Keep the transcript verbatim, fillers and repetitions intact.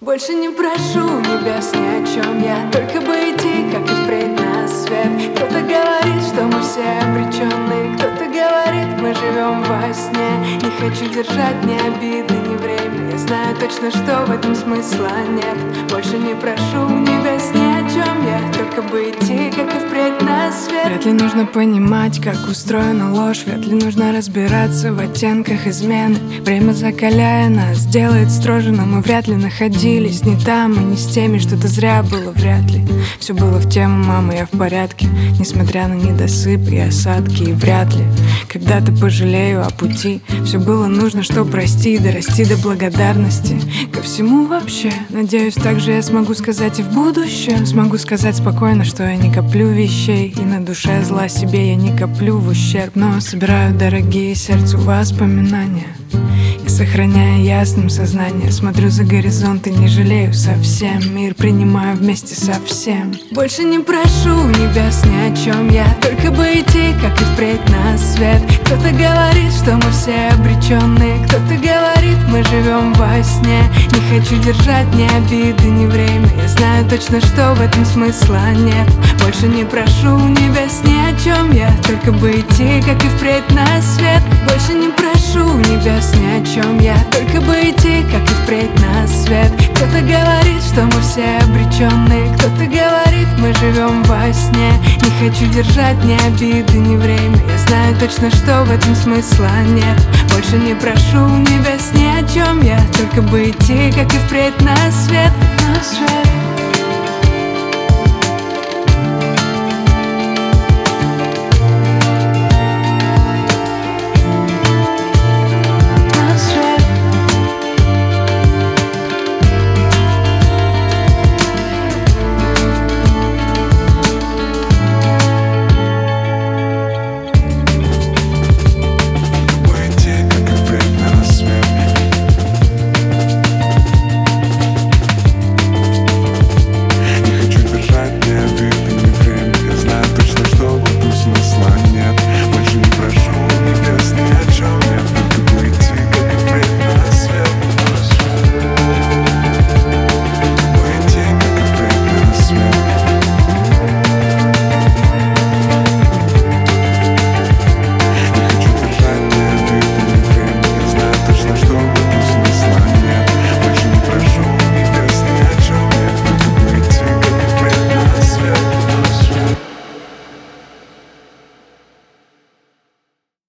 Больше не прошу небес ни о чем я, только бы идти, как и впредь на свет. Кто-то говорит, что мы все обреченные, кто-то говорит, мы живем во сне. Не хочу держать ни обиды, ни время. Я знаю точно, что в этом смысла нет. Больше не прошу небес ни о чем я, только бы идти, как и впредь на свет. Вряд ли нужно понимать, как устроена ложь. Вряд ли нужно разбираться в оттенках измены. Время, закаляя нас, делает строже, но мы вряд ли находились не там и не с теми. Что-то зря было, вряд ли. Все было в тему, мама, я в порядке, несмотря на недосып и осадки. И вряд ли когда-то пожалею о пути. Все было нужно, что прости, дорасти до благодарности ко всему вообще. Надеюсь, также я смогу сказать и в будущем. Смогу сказать спокойно, что я не коплю вещей, и на душе зла себе я не коплю в ущерб. Но собираю дорогие сердцу воспоминания и, сохраняя ясным сознание, смотрю за горизонт и не жалею совсем. Мир принимаю вместе со всем. Больше не прошу небес ни о чем я, только бы идти, как и впредь на свет. Кто-то говорит, что мы все обреченные, кто-то говорит, мы живем во сне. Не хочу держать ни обиды, ни время. Я знаю точно, что в этом смысла нет. Больше не прошу небес ни о чем я, только бы идти, как и впредь на свет. Больше не прошу небес ни о чем я, только бы идти, как и впредь на свет. Кто-то говорит, что мы все обреченные, кто-то говорит, мы живем во сне. Не хочу держать ни обиды, ни время. Я знаю точно, что в этом смысла нет. Больше не прошу небес ни о чем я, только бы идти, как и впредь на свет. На свет.